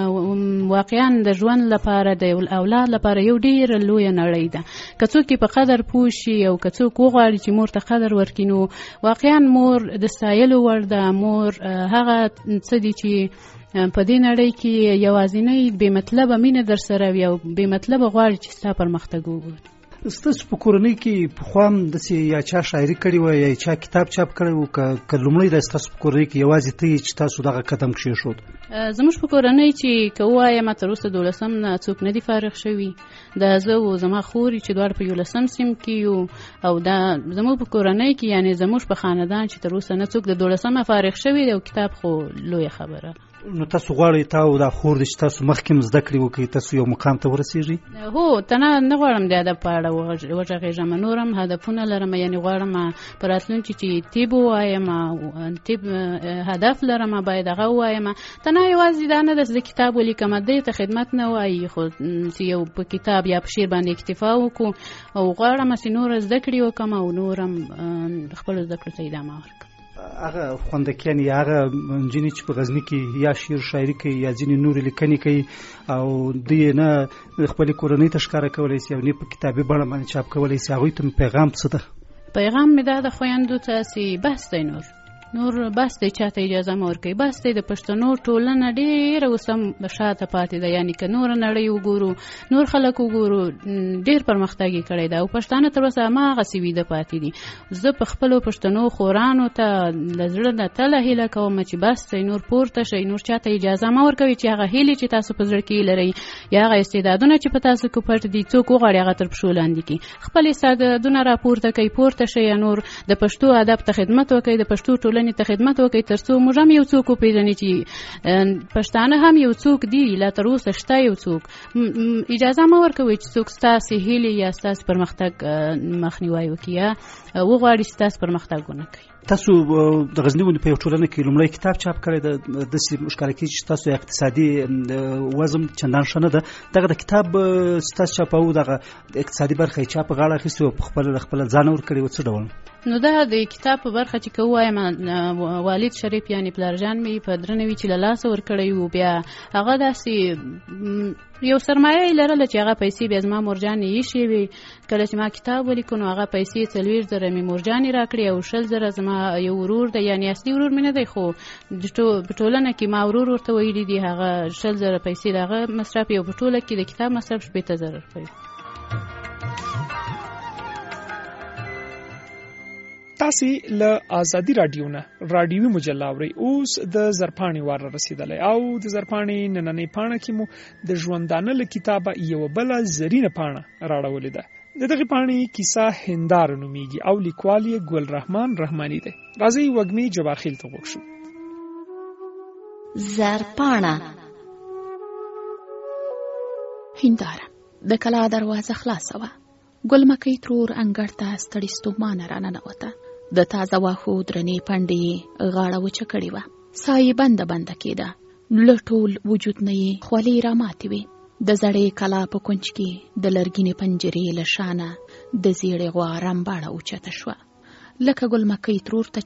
واقعا د ژوند لپاره د اولاد لپاره یو ډېره لویه نړۍ ده که څوک یې په قدر پوه شي او که څوک وغواړي چې مور ته قدر ورکړي نو واقعا مور د ستایلو وړ ده مور هغه څه دي چې په دې نړۍ کې یوازینۍ بې مطلبه مینه در سره وي او بې مطلبه غواړي چې ستا پرمختګ وګوري ستاسو په کورنۍ کې پخوا هم داسې یا چا شاعري کړې وه یا چا کتاب چاپ کړی و که لومړی دی ستاسو په کورنۍ کې یوازې ته یې چې تاسو دغه قدم کښېښود زموږ په کورنۍ چې که ووایم تر اوسه دولسم نه څوک نه دي فارغ شوي دا زه او زما خورې چې دواړه په یولسم سیم کې یو او دا زموږ په کورنۍ کې یعنې زموږ په خاندان چې تر اوسه نه څوک د دولسمه فارغ شوي دی او کتاب خو لویه خبره نو تاسو غواړئ تا او دا خور دی چې تاسو مخکې هم زده کړې وکړئ تاسو یو مقام ته ورسېږئ هو ته نه نه غواړم د ادب په اړه وغږېږم نور هم هدفونه لرم یعنې غواړم په راتلونکي چې طب ووایم طب هدف لرم باید هغه ووایم ته نه یوازې دا نه ده چې د کتاب ولیکم دې ته خدمت نه وایي خو چې یو په کتاب یا په شعر باندې اکتفا وکړو او غواړم چې نور زده کړې وکړم او نور هم خپلو زده کړو ته ادامه ورکړم هغه خوندکیان یا هغه نجونې چې په غزني کې یا شعر شاعري کوي یا ځینې نورې لیکنې کوي او دوی نه خپلې کورنۍ ته ښکاره کولی شي او نه په کتابي بڼه باندې چاپ کولی شي هغوی ته پیغام څه ده پیغام مې دا د خویندو ته چې بس دی نور نور بس دی چاته اجازه مه ورکوي بس دی د پښتنو ټولنه ډېره اوس هم شاته پاتې ده یعنې که نوره نړۍ وګورو نور خلک وګورو ډېر پرمختګ یې کړی ده او پښتانه تر اوسه هماغسې ویده پاتې دي زه په خپلو پښتنو خورانو ته له زړه نه تله هیله کوم چې بس دی نور پورته شئ نور چاته اجازه مه ورکوي چې هغه هیلې چې تاسو په زړه کې لرئ یا هغه استعدادونه چې په تاسو کې پټ دي څوک وغواړي هغه تر پښو لاندې کړي خپل استعدادونه راپورته کوئ پورته شئ نور د پښتو ادب ته خدمت وکړئ د پښتو ټولنې ته خدمت وکړئ تر څو موږ هم یو څوک وپېژني چې پښتانه هم یو څوک دي لا تر اوسه شته یو څوک اجازه مه ورکوئ چې څوک ستاسې هیلې یا ستاسې پرمختګ مخنیوی وکړي یا وغواړي چې ستاسې پرمختګ ونه کوي تاسو د غزني ونې په یو ټولنه کې لومړی کتاب چاپ کړی ده داسې ښکاره کېږي چې تاسو اقتصادي وضع چندان ښه نه ده دغه د کتاب ستاسو چاپاو دغه اقتصادي برخه یې چا په غاړه اخیستې وه په خپله خپله ځان ورکړې وه څه ډول نو دا د کتاب په برخه چې که ووایم والد شریف یعنې پلارجان مې په درنه وي چې له لاسه ورکړی و بیا هغه داسې یو سرمایه یې لرله چې هغه پیسې بیا زما مورجانې ایښې وې کله چې ما کتاب ولیکو نو هغه پیسې څلوېښت زره مې مورجانې راکړې او شل زره زما یو ورور دی یعنې اصلي ورور مې نه دی خو په ټولنه کې ما ورور ورته ویلي دي هغه شل زره پیسې د هغه مصرف یو په ټوله کې د کتاب مصرف شپېته زره روپۍ تاسې له ازادي راډیو نه راډیوي مجله اورئ اوس د زرپاڼې وار رسېدلی او د زرپاڼې نننۍ پاڼه کې مو د ژوندانه له کتابه یوه بله زرینه پاڼه راړولې ده د دغې پاڼې کیسه هنداره نومیږي او لیکوال یې ګل رحمان رحماني دی راځئ وږمې جبارخیل ته غوږ شو زرپاڼه هنداره د کلا دروازه خلاصه وه ګل مکۍ ترور انګړ ته ستړې ستومانه راننوته د تازه واښو درنې پنډې یې غاړه وچه کړې وه ساه یې بنده بنده کېده له ټول وجود نه یې خولې راماتې وې د زړې کلا په کونج کې د لرګینې پنجرې له شانه د زیړې غوا رمباړه اوچته شوه لکه ګل مکۍ ترور ته چې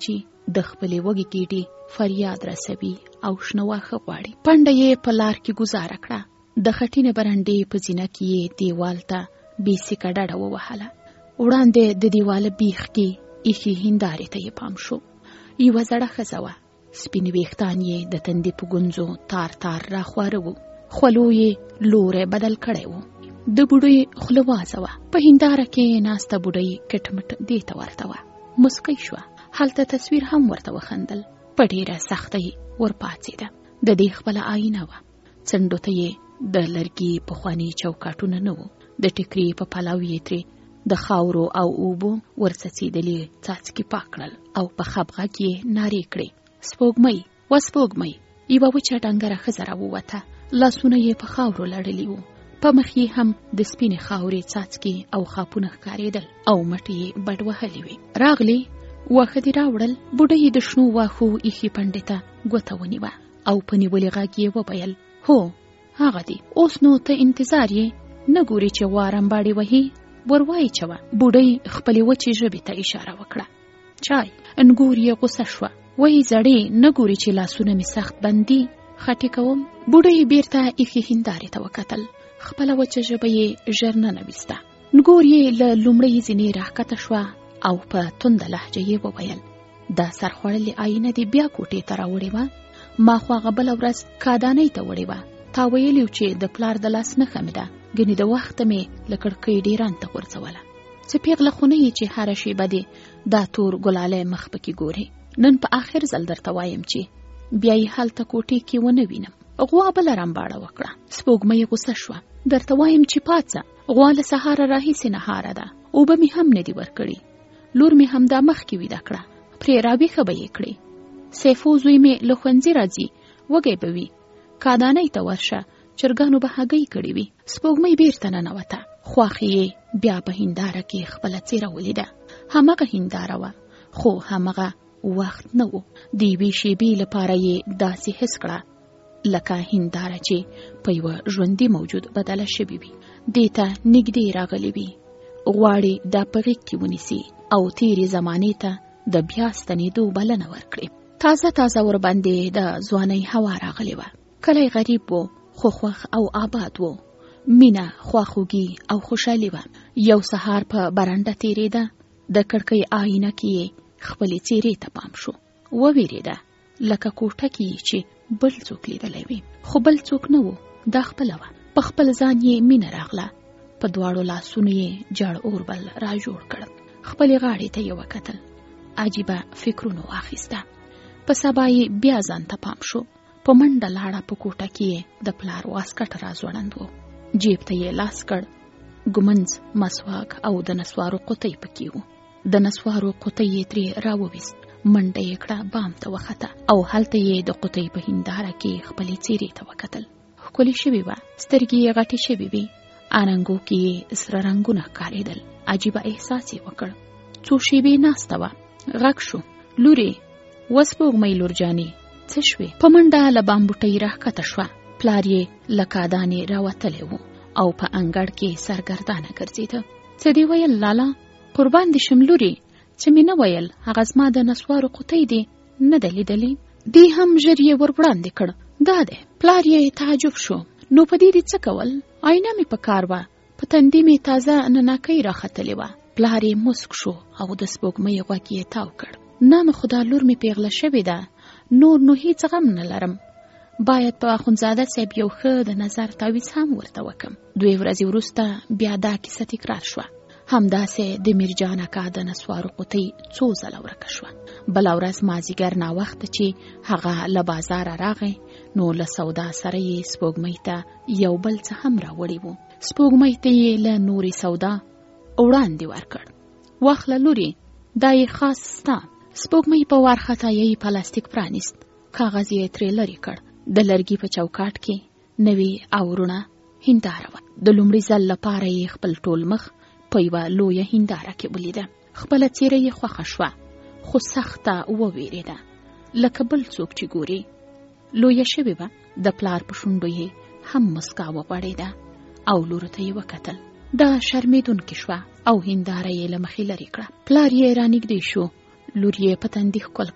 د خپلې وږې ګیډې فریاد رسوي او شنه واښه غواړي. پنډه یې په لار کې ګزاره کړه. د خټینې برنډې په زینه کې یې دیوال ته بې سیکه ډډه ووهله. وړاندې د دیواله بیخ کې ایښې هندارې ته یې پام شو. یوه زړه ښځه وه. سپین ویښتان یې د تندي په ګونځو تار تار راخواره وو. خولو یې لوری بدل کړی وو. د بوډۍ خوله وازه وه. په هنداره کې ناسته بوډۍ کټ مټ دې ته ورته وه. مسکی شوه. هلته تصویر هم ورته وخندل. په ډېره سختۍ ورپاڅېده. د دې خپله آینه وه. څنډو ته یې د لرګي پخواني چوکاټونه نه وو. د ټیکري په پلو یې ترې د خاورو او اوبو ورڅڅېدلي څاڅکي پاک کړل او په خبغږ یې نارې کړې: سپوږمۍ، و سپوږمۍ! یوه وچه ډنګره ښځه راووته. لاسونه یې په خاورو لړلي وو. په مخ یې هم د سپینې خاورې څاڅکي او خاپونه ښکارېدل او مټې یې بډ وهلې وې. راغلې، واښه دې راوړل؟ بوډۍ د شنو واښو ایښې پنډې ته ګوته ونیوه او په نیولې غږ یې وویل: هو، هغه دی. اوس نو ته انتظار یې؟ نه ګورې چې غوا رمباړې وهي؟ ور وایچوه. بوډۍ خپلې وچې ژبې ته اشاره وکړه. چای. انګور یې غوسه شوه. وایي زړې، نه ګورې چې لاسونه مې سخت بندي؟ خټې کوم. بوډۍ بیرته ایښې هندارې ته وکتل. خپله وچه ژبه یې ژر ننویسته. انګور یې له لومړۍ زینې راښکته شوه او په تنده لهجه یې وویل: دا سرخوړلې آینه دې بیا کوټې ته راوړې وه؟ ما خو هغه بله ورځ کادانۍ ته وړې وه. تا ویلي چې د پلار د لاس نښه مې ده. ګنې د وخته مې له کړکۍ ډیران ته غورځوله. څه پیغله خو نه یې چې هره شیبه دې دا تور ګلالی مخ پکې ګورې. نن په آخر ځل درته وایم چې بیا یې هلته کوټې کې ونه وینم. غوا بله رمباړه وکړه. سپوږمۍ غوسه شوه. درته وایم چې پاڅه. غوا له سهاره راهیسې نهاره ده. اوبه مې هم نه دي ورکړي. لور مې همدا مخکې ویده کړه. پرې راویښه به یې کړې. سیفو زوی مې له ښوونځي راځي. وږی به وي. کادانۍ ته ورشه. چرګانو به هګۍ کړې وي. سپوږمۍ بیرته ننوته. خواښې یې بیا په هنداره کې خپله څېره ولیده. همغه هنداره وه، خو همغه وخت نه و. د یوې شېبې لپاره یې داسې حس کړه لکه هنداره چې په یوه ژوندي موجود بدله شوې وي. دې ته نږدې راغلې وي. غواړي دا په غېږ کې ونیسي او تېرې زمانې ته د بیا ستنېدو بلنه ورکړي. تازه تازه ورباندې د ځوانۍ هوا راغلې وه. کلی غریب و، خو خوښ او آباد و. مینه، خواخوږي او خوشحالي وه. یو سهار په برنډه تېرېده. د کړکۍ آینه کې یې خپلې څېرې ته پام شو. ووېرېده لکه کوټه کې چې بل څوک لیدلی وي، خو بل څوک نه و. دا خپله وه. په خپل ځان یې مینه راغله. په دواړو لاسونو یې جړ اوربل را جوړ کړ. خپلې غاړې ته یې وکتل. عجیبه فکرونو واخیسته. په سبا یې بیا ځان ته پام شو. په منډه لاړه. په کوټه کې د پلار واسکټ را ځوړند و. جیب ته یې لاس کړ. ګمنځ، مسواک او د نسوارو قطۍ پکې و. د نسوارو قطۍ یې ترې راوویست. منډه یې کړه. بام ته وخته او هلته یې د قطۍ په هنداره کې خپلې څېرې ته وکتل. ښکلې شوې وه. سترګې یې غټې شوې وې. اننګو کې یې سره رنګونه ښکارېدل. عجیبه احساس یې وکړ. څو شېبې ناسته وه. غږ شو: لورې، وسپوږمۍ لور جانې، څه شوې؟ په منډه له بامبوټۍ راښکته شوه. پلار یې له کادانې راوتلی و او په انګړ کې سرګردانه ګرځېده. څه دې ویل لالا؟ قربان دې شم لورې، څه مې نه ویل. هغه زما د نسوارو قطۍ دې نه ده لیدلې؟ دې هم ژر یې ور وړاندې کړ. دا دی. پلار یې تعجب شو. نو په دې دې څه کول؟ آینه مې په کار وه. په تندي مې تازه نناکۍ راختلې وه. پلار یې مسک شو او د سپوږمۍ غوږ یې تاو کړ. نه مې خدا، لور مې پیغله شوې ده. نور نو هیڅ غم نه لرم. باید په اخندزاده صاحب یو ښه د نظر تعویض هم ورته وکم. دوې ورځې وروسته بیا دا کیسه تکرار شوه. همداسې د میرجان اکا د نسوارو قطۍ څو ځله ورکه شوه. بله ورځ مازدیګر ناوخته چې هغه له بازاره راغی، نو له سودا سره یې سپوږمۍ ته یو بل څه هم راوړي وو. سپوږمۍ ته یې له نورې سودا وړاندې ورکړ. واخله لورې، دا یې خاص ستا. سپوږمۍ په وارخطایۍ پلاستیک پرانیست. کاغذ یې ترې لرې کړ. د لرګي په چوکاټ کې نوې او رڼه هنداره وه. د لومړي ځل لپاره یې خپل ټول مخ په یوه لویه هنداره کې ولیده. خپله څېره یې خوښه شوه، خو سخته ووېرېده لکه بل څوک چې ګوري. لویه شوې وه. د پلار په شونډو یې هم مسکا وغوړېده او لور ته یې وکتل. دا شرمېدونکې شوه او هنداره یې له مخې لرې کړه. پلار یې رانږدې شو. لور یې په تندي ښکل کړه.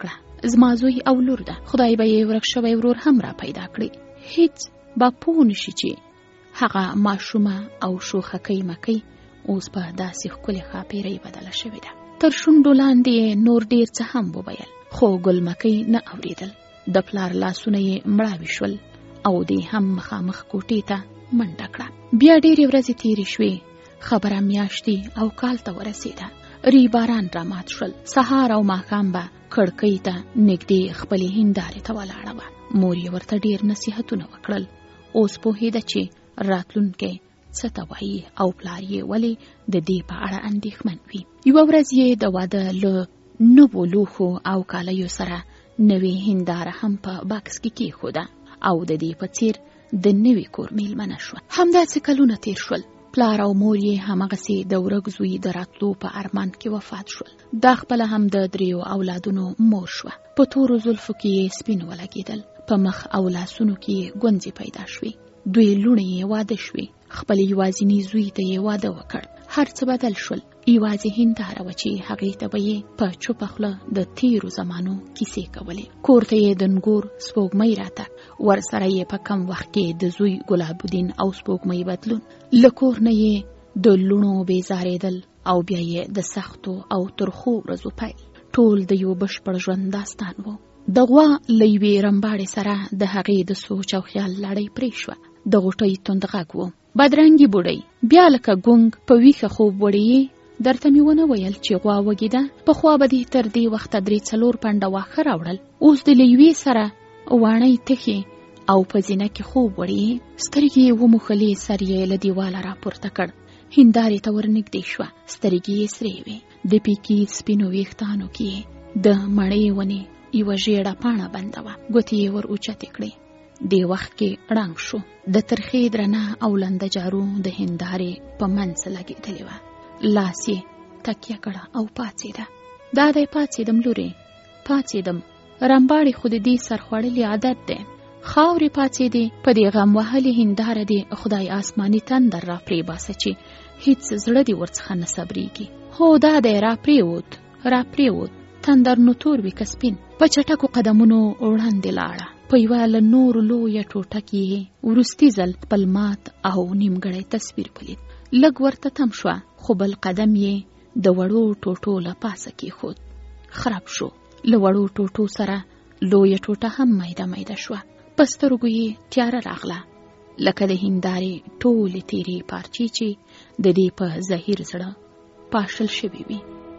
زما زوی او لور ده، خدای به یې ورک شوی ورور هم را پیدا کړي. هیڅ به پوه نشي چې هغه ماشومه او شوخکۍ مکۍ اوس په داسې ښکلې ښاپیرۍ بدله شوې ده. تر شونډو لاندې نور ډیر څه هم وویل، خو ګل مکۍ نه اوریدل. د پلار لاسونه یې مړاوي شول او دی هم مخامخ کوټې ته منډه کړه. بیا ډېرې ورځې تېرې شوې، خبره میاشتې او کال ته ورسېده. ری باران را مات شول. سهار او ماښام به کړکۍ ته نږدې خپلې هندارې ته ولاړه وه. مور یې ورته ډېر نصیحتونه وکړل. اوس پوهېده چې راتلونکی څه ته وایي او پلار یې ولې د دې په اړه اندېښمن وي. یوه ورځ یې د واده له نوو لوښو او کالیو سره نوې هنداره هم په بکس کې کېښوده او د دې په څېر د نوي کور میلمنه شوه. همداسې کلونه تېر شول. پلار او مور یې همغسې د ورک زوی د راتلو په ارمان کې وفات شول. دا خپله هم د دریو اولادونو مور شوه. په تورو زلفو کې یې سپین ولګېدل، په مخ او لاسونو کې یې ګونځې پیدا شوې. دوی لوڼې یې واده شوې. خپل یوازیني زوی ته یې واده وکړ. هر څه بدل شول. یوازې هنداره وه چې هغې ته به یې په چوپه خوله د تیرو زمانو کیسې کولې. کور ته یې د نګور سپوږمۍ راته، ورسره یې په کم وخت کې د زوی ګلابالدین او سپوږمۍ بدلون. له کور نه یې د لوڼو بیزارېدل او بیا یې د سختو او ترخو ورځو پیل. ټول د یو بشپړ ژوند داستان و. د غوا له یوې رمباړې سره د هغې د سوچ او خیال لړۍ پرې شوه. د غوټۍ توند غږ و. بدرنګې بوډۍ بیا لکه ګونګ په ویښه خوب وړې. درته مې ونه ویل چې غوا وږې ده؟ پخوا به دې تر دې وخته درې څلور پنډه واښه راوړل. اوس د له یوې سره واڼۍ تخې او په زینه کې خوب وړې. سترګې یې وموښلې، سر یې له دیواله راپورته کړ. هندارې ته ورنږدې شوه. سترګې یې سرې وې. د پیکي سپینو ویښتانو کې د مڼې ونې یوه ژېړه پاڼه بنده وه. ګوتې یې ور اوچتې کړې. دې وخت کې ړنګ شو. د ترخې درنه او لنده جارو د هندارې په منځ لګېدلې وه. لاس یې تکیه کړه او پاڅېده. دا دی پاڅېدم لورې، پاڅېدم. رمباړې خو د دې سرخوړلي عادت دی. خاورې پاڅېدې. په دې غم وهلې هنداره دې خدای آسماني تندر را پرې باسه چې هیڅ زړه دې ورڅخه نه صبرېږي. هو دا دی را پرېوت، را پرېوت. تندر نو تور وي که سپین. په چټکو قدمونو وړاندې لاړه. په یوه له نورو لویه ټوټه کې یې وروستي ځل خپل مات او نیمګړی تصویر پلید. لږ ورته تم شوه، خو بل قدم یې د وړو ټوټو له پاسه کېښود. خراب شو. له وړو ټوټو سره لویه ټوټه هم میده میده شوه. په سترګو یې تیاره راغله، لکه د هندارې ټولې تیرې پارچې چې د دې په زهیر زړه پاشل شوي وي.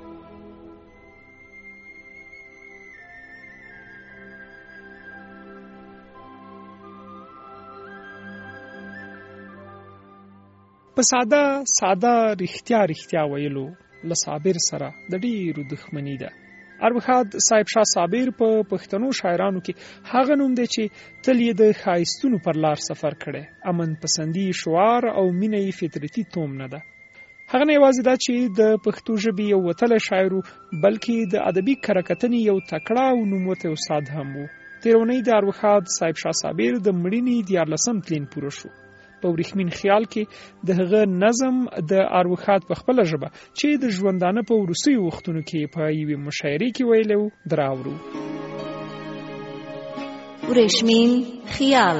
په ساده ساده رښتیا رښتیا ویلو له صابر سره د ډیرو دښمني ده. اربخاد صاحب شاه صابر په پښتنو شاعرانو کې هغه نوم دی چې تل یې د ښایستونو پر لار سفر کړی. امن پسندي شعار او مینه یې فطرتي توم نه ده. هغه نه یوازې دا چې د پښتو ژبې یو وتلی شاعر و، بلکې د ادبي کرکتنې یو تکړه او نوموتی استاد هم و. تېره اونۍ د اربخاد صاحب شاه صابر د مړینې دیارلسم تلین پوره شو. په ورېښمین خیال کې د هغه نظم د اربخاد په خپله ژبه چې د ژوندانه په وروستیو وختونو کې په یوې مشاعرې کې ویلی و دراوړو. ورېښمین خیال.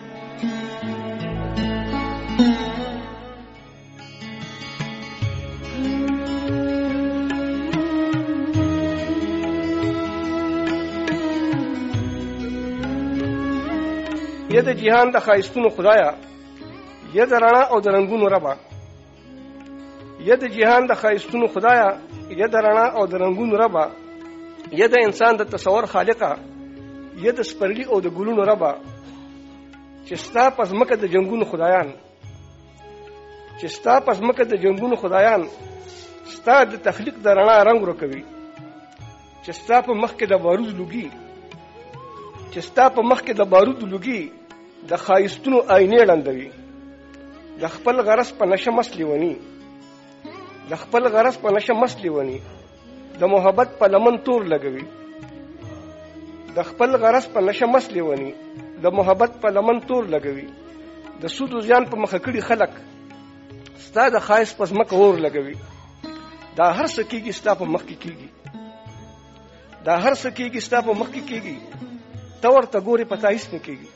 یا د جهان د ښایستونو خدایا، یا د رڼا او د رنګونو ربا. یا د جهان د ښایستونو خدایا، یا د رڼا او د رنګونو ربا. یا د انسان د تصور خالقه، یا د سپرلی او د ګلونو ربا. چې ستا په ځمکه د جنګونو خدایان، چې ستا په ځمکه د جنګونو خدایان ستا د تخلیق د رڼا رنګ ورکوي. چې ستا په مخ کې د بارود لوګي، چې ستا په مخ کې د بارود لوګي د ښایستونو آینې ړندوي. د خپل غرض په نشه مست لیوني، د خپل غرض په نشه مست لیوني د محبت په لمن تور لګوي. د خپل غرض په نشه مست لیوني د محبت په لمن تور لګوي. د سود او زیان په مخه کړي خلک ستا د ښایست په ځمکه اور لګوي. دا هر څه کېږي ستا په مخ کې کېږي. دا هر څه کېږي ستا په مخ کې کېږي، ته ورته ګورې پتا هېڅ نه کېږي.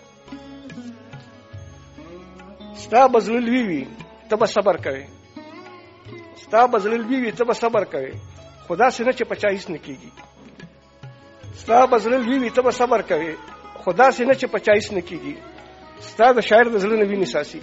ستا به زړه لوی وي ته به صبر کوې، ستا به زړه لوی وي ته به صبر کوې، خو داسې نه چې په چا هېڅ نه کېږي. ستا به زړه لوی وي ته به صبر کوې، خو داسې نه چې په چا هېڅ نه کېږي. ستا د شاعر د زړه نه وینې ساسي،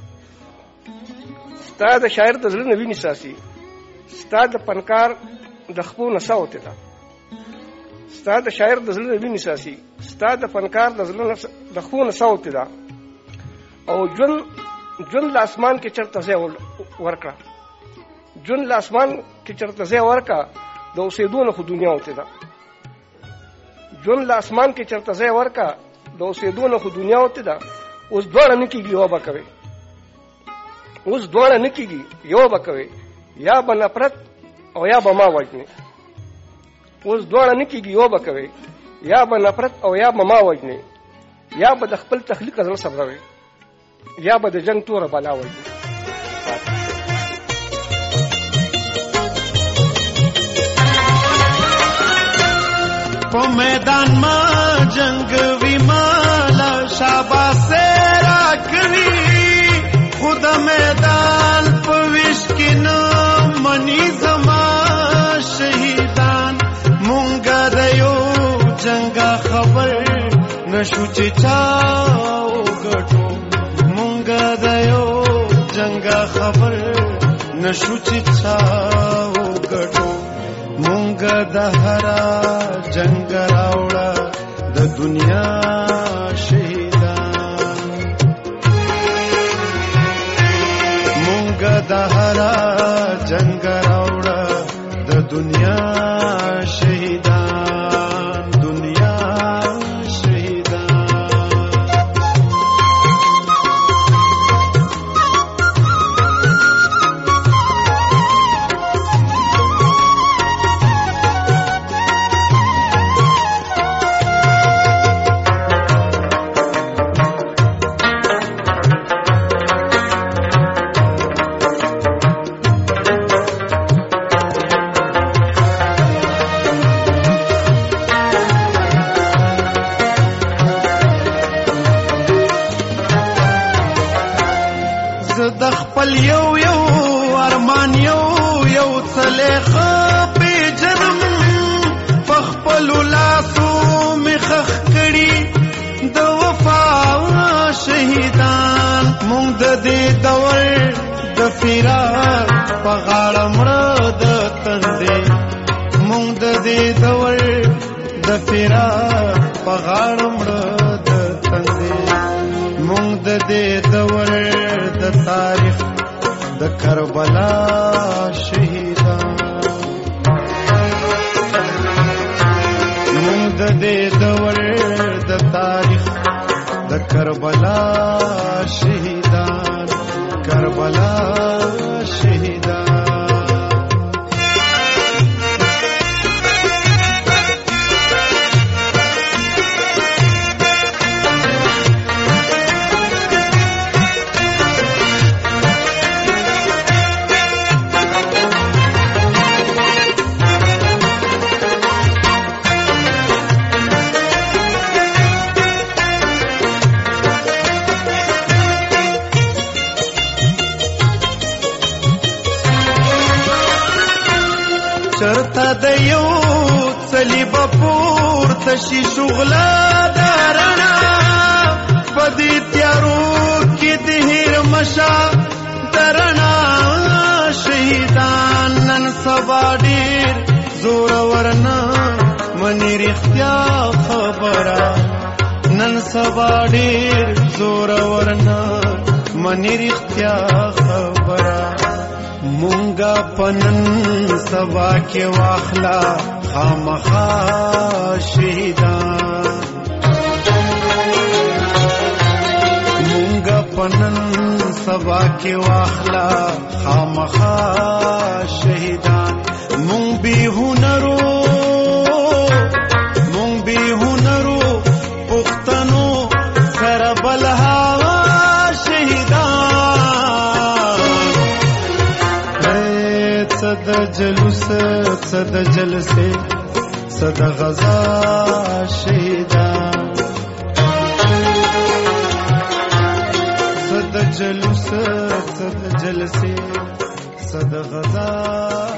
ستا د شاعر د زړه نه وینې ساسي، ستا د فنکار د خپو نڅا وتې ده. ستا د شاعر د زړه نه وینې ساسي، ستا د فنکار د زړه د خپو نڅا وتې ده. او ژوند ژوند له اسمان کې چېرته ځای ورکړه، ژوند له اسمان کې چېرته ځای ورکړه، د اوسېدو نه خو دنیا وتې ده. ژوند له اسمان کې چېرته ځای ورکړه، د اوسېدو نه خو دنیا وتې ده. اوس دواړه نه کېږي یوه به کوې، اوس دواړه نه کېږي یوه به کوې، یا به نفرت او یا به ما وژنې. اوس دواړه نه کېږي یوه به کوې، یا به نفرت او یا به ما وژنې، یا به د خپل تخلیق زړه صبروې، یا به د جنگ توره بلا وژنې. په میدان ما جنگ وی مالا شاباسه راکوي، خود میدان په ویش کې نه منی زما شهیدان. مونږه د یو جنګه خبر نشو چې چا وګټو، مونږه د یو جنګه خبر نشو چې چا وګټو. مونږه د هرا جنگ راوړه د دنیا شهیدان، مونږه د هرا جنگ راوړه د دنیا شهیدان، دنیا شهیدان. یو یو ارمان یو یو څلېخه پیژنم، په خپلو لاسو مې خښ کړي د وفا شهیدان. مونږ د دې دور د فراق په غاړه مړه د تندې، مونږ د دې دور د فراق په غاړه مړه د تندې. مونږ د دې دور د تاریخ د کربلا شهیدان، مونږ د دې دور د تاریخ د کربلا شهیدان، کربلا شهیدان. چرته د یو صلیب پورته شي شغله د رڼا، په دې تیارو کې د هیر مشه د رڼا شهیدان. نن سبا ډېر زورور نه مني رښتیا خبره، نن سبا ډېر زورور نه مني رښتیا خبره. مونږه پنن سبا کې واخلا خامخا شهیدان، مونږه پنن سبا کې واخلا خامخا شهیدان. مونږ به هنرو مونږ به هنرو پښتنو سره بلها صد جلوس صد جلسے صد غزا شهیدا صد جلوس صد جلسه صد غزا